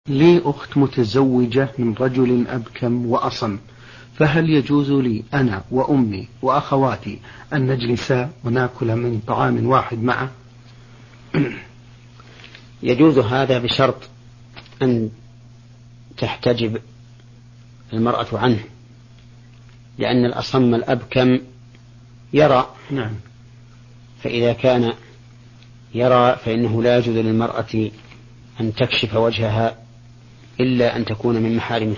لي أخت متزوجة من رجل أبكم وأصم، فهل يجوز لي أنا وأمي وأخواتي أن نجلس ونأكل من طعام واحد معه؟ يجوز هذا بشرط أن تحتجب المرأة عنه، لأن الأصم الأبكم يرى. نعم. فإذا كان يرى فإنه لا يجوز للمرأة أن تكشف وجهها إلا أن تكون من محارمه.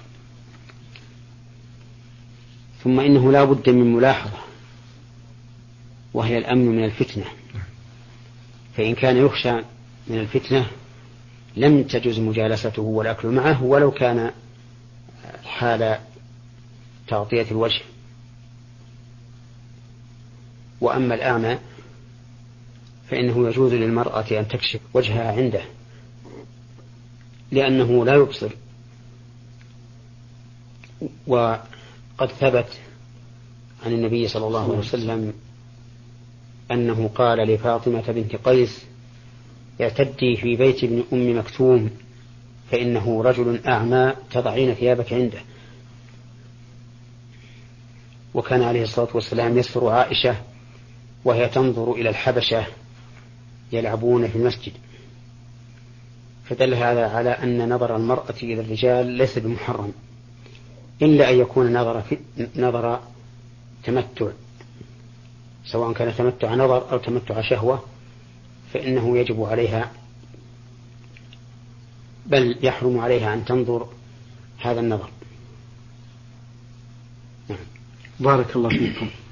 ثم إنه لا بد من ملاحظة، وهي الأمن من الفتنة. فإن كان يخشى من الفتنة لم تجوز مجالسته والأكل معه ولو كان حال تغطية الوجه. وأما الأعمى فإنه يجوز للمرأة أن تكشف وجهها عنده، لأنه لا يبصر. وقد ثبت عن النبي صلى الله عليه وسلم أنه قال لفاطمة بنت قيس: اعتدي في بيت ابن أم مكتوم فإنه رجل أعمى تضعين ثيابك عنده. وكان عليه الصلاة والسلام يستر عائشة وهي تنظر إلى الحبشة يلعبون في المسجد، فدل هذا على أن نظر المرأة إلى الرجال ليس بمحرم، إلا أن يكون نظر تمتع، سواء كان تمتع نظر أو تمتع شهوة، فإنه يجب عليها بل يحرم عليها أن تنظر هذا النظر. بارك الله فيكم.